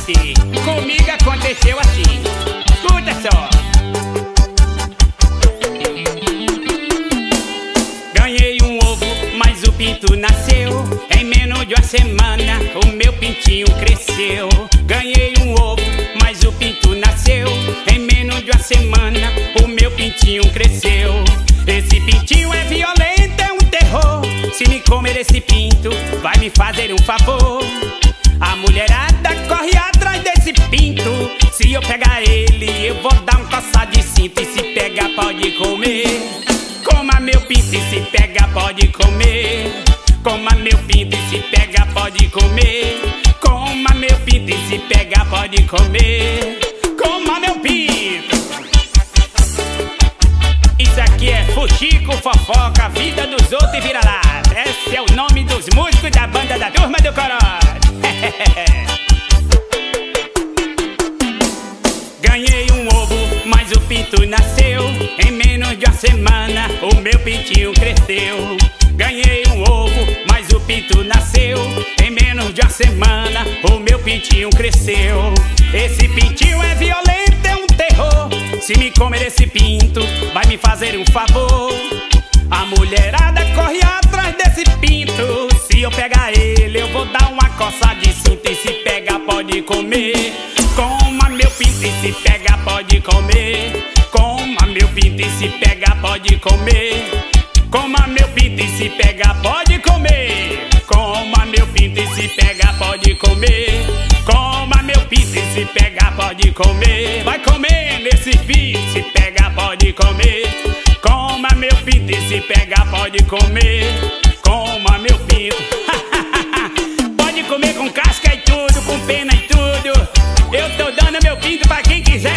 você. Comigo aconteceu assim. Escuta só. Ganhei um ovo, mas o pinto nasceu. Em menos de uma semana o meu pintinho cresceu. Ganhei um ovo, mas o pinto nasceu. Em menos de uma semana o meu pintinho cresceu. Esse pintinho é violento, é um terror. Se me comer esse pinto, vai me fazer um favor. A mulherada corre atrás desse pinto. Se eu pegar ele, eu vou dar um coçar de cinto. E se pegar, pode comer. Coma meu pinto, e se pegar, pode comer. Coma meu pinto, e se pegar, pode comer. Coma meu pinto, e se pegar, pode comer. Coma meu pinto. Isso aqui é fuxico, fofoca, vida dos outros e vira-lata. Esse é o nome dos músicos da banda da Turma do Corote. Ganhei um ovo, mas o pinto nasceu. Em menos de uma semana o meu pintinho cresceu. Ganhei um ovo, mas o pinto nasceu. Em menos de uma semana o meu pintinho cresceu. Esse pintinho é violento, é um terror. Se me comer esse pinto, vai me fazer um favor. A mulherada corre atrás desse pinto. Se eu pegar ele, eu vou dar uma coça de cinto. E se pegar, pode comer. Coma meu pinto, e se pegar, pode comer. Coma meu pinto, e se pegar, pode comer. Coma meu pinto, e se pegar, pode comer. Coma meu pinto, e se pegar, pode comer. Coma meu pinto, e se pegar, pode comer. Vai comer nesse pinto, se pegar, pode comer. Coma meu pinto, e se pegar, pode comer. Coma meu pinto. Pode comer com casca e tudo, com pena e tudo. Eu tô dando meu pinto pra quem quiser.